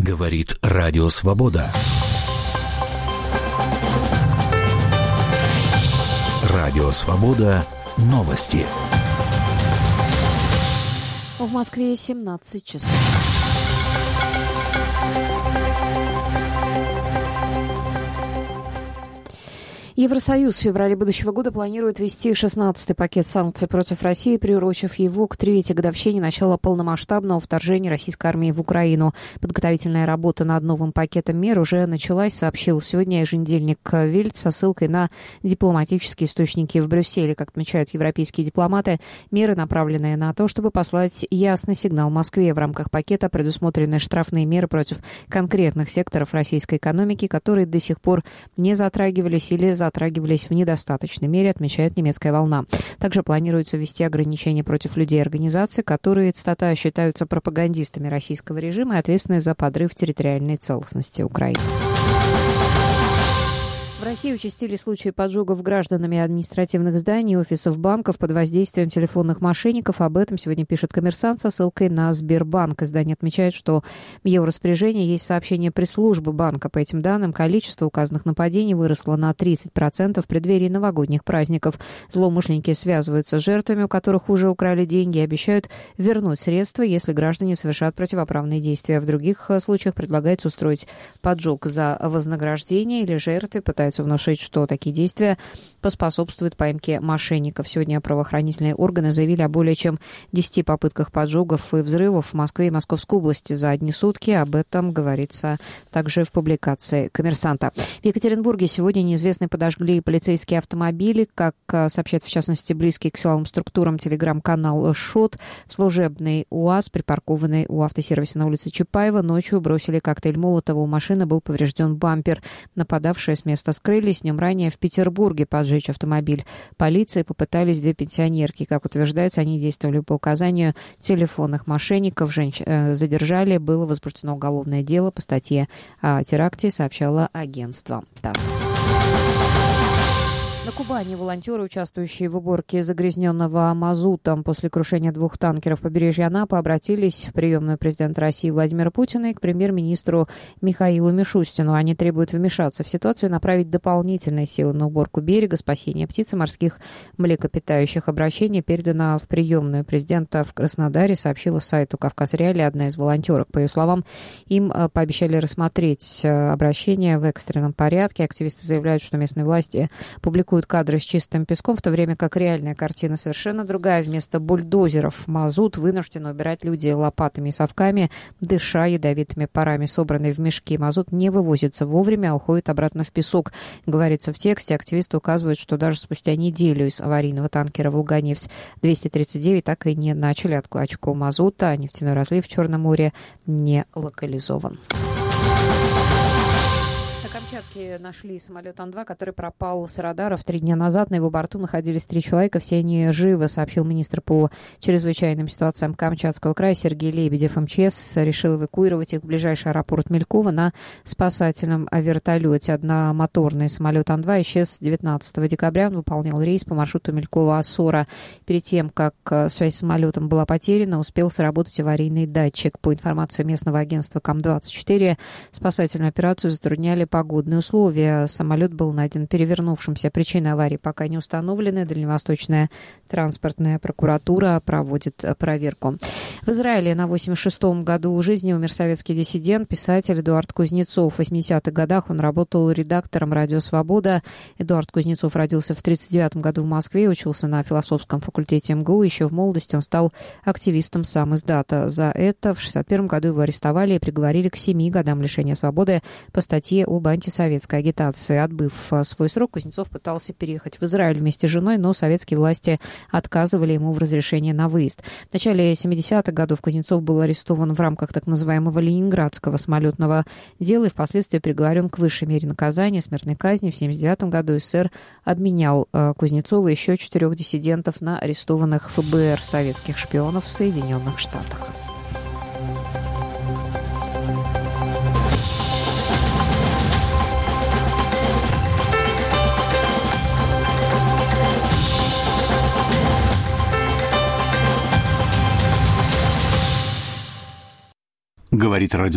Говорит Радио Свобода. Радио Свобода. Новости. В Москве 17 часов. Евросоюз в феврале будущего года планирует ввести 16-й пакет санкций против России, приурочив его к 3-й годовщине начала полномасштабного вторжения российской армии в Украину. Подготовительная работа над новым пакетом мер уже началась, сообщил сегодня еженедельник Вельт со ссылкой на дипломатические источники в Брюсселе. Как отмечают европейские дипломаты, меры, направленные на то, чтобы послать ясный сигнал Москве. В рамках пакета предусмотрены штрафные меры против конкретных секторов российской экономики, которые до сих пор не затрагивались или затрагивались в недостаточной мере, отмечает немецкая «Волна». Также планируется ввести ограничения против людей и организаций, которые, цитата, считаются пропагандистами российского режима и ответственны за подрыв территориальной целостности Украины. В России участились случаи поджогов гражданами административных зданий и офисов банков под воздействием телефонных мошенников. Об этом сегодня пишет «Коммерсант» со ссылкой на Сбербанк. Издание отмечает, что в его распоряжении есть сообщение пресс-службы банка. По этим данным, количество указанных нападений выросло на 30% в преддверии новогодних праздников. Злоумышленники связываются с жертвами, у которых уже украли деньги, и обещают вернуть средства, если граждане совершат противоправные действия. В других случаях предлагается устроить поджог за вознаграждение или жертве пытаются внушить, что такие действия поспособствуют поимке мошенников. Сегодня правоохранительные органы заявили о более чем 10 попытках поджогов и взрывов в Москве и Московской области за одни сутки. Об этом говорится также в публикации «Коммерсанта». В Екатеринбурге сегодня неизвестные подожгли полицейские автомобили. Как сообщает, в частности, близкий к силовым структурам телеграм-канал «Шот», в служебный УАЗ, припаркованный у автосервиса на улице Чапаева, ночью бросили коктейль Молотова. У машины был поврежден бампер. Нападавшие с места скрылись. Днем ранее в Петербурге поджечь автомобиль полиции попытались 2 пенсионерки. Как утверждается, они действовали по указанию телефонных мошенников. Женщин задержали. Было возбуждено уголовное дело по статье о теракте, сообщало агентство ТАСС. На Кубани волонтеры, участвующие в уборке загрязненного мазутом после крушения 2 танкеров побережья Анапы, обратились в приемную президента России Владимира Путина и к премьер-министру Михаилу Мишустину. Они требуют вмешаться в ситуацию и направить дополнительные силы на уборку берега, спасение птиц и морских млекопитающих. Обращение передано в приемную президента в Краснодаре, сообщила сайту «Кавказ-Реалии» одна из волонтерок. По ее словам, им пообещали рассмотреть обращение в экстренном порядке. Активисты заявляют, что местные власти публикуют кадры с чистым песком, в то время как реальная картина совершенно другая. Вместо бульдозеров мазут вынуждены убирать люди лопатами и совками, дыша ядовитыми парами. Собранный в мешки мазут не вывозится вовремя, а уходит обратно в песок. Говорится в тексте. Активисты указывают, что даже спустя неделю из аварийного танкера «Волганефть-239» так и не начали откачку мазута, а нефтяной разлив в Черном море не локализован. На Камчатке нашли самолет Ан-2, который пропал с радаров 3 дня назад. На его борту находились 3 человека. Все они живы, сообщил министр по чрезвычайным ситуациям Камчатского края Сергей Лебедев. МЧС решил эвакуировать их в ближайший аэропорт Мелькова на спасательном вертолете. Одномоторный самолет Ан-2 исчез 19 декабря. Он выполнял рейс по маршруту Мелькова-Осора. Перед тем, как связь с самолетом была потеряна, успел сработать аварийный датчик. По информации местного агентства КАМ-24, спасательную операцию затрудняли погодные условия. Самолет был найден перевернувшимся. Причины аварии пока не установлены. Дальневосточная транспортная прокуратура проводит проверку. В Израиле на 86-м году жизни умер советский диссидент, писатель Эдуард Кузнецов. В 80-х годах он работал редактором «Радио Свобода». Эдуард Кузнецов родился в 1939 году в Москве, учился на философском факультете МГУ. Еще в молодости он стал активистом сам-издата. За это в 1961 году его арестовали и приговорили к 7 годам лишения свободы по статье об антисоветской агитации. Отбыв свой срок, Кузнецов пытался переехать в Израиль вместе с женой, но советские власти отказывали ему в разрешении на выезд. В начале 70-х годов Кузнецов был арестован в рамках так называемого ленинградского самолетного дела и впоследствии приговорен к высшей мере наказания, смертной казни. В 1979 году СССР обменял Кузнецова и еще 4 диссидентов на арестованных ФБР советских шпионов в Соединенных Штатах. Говорит радио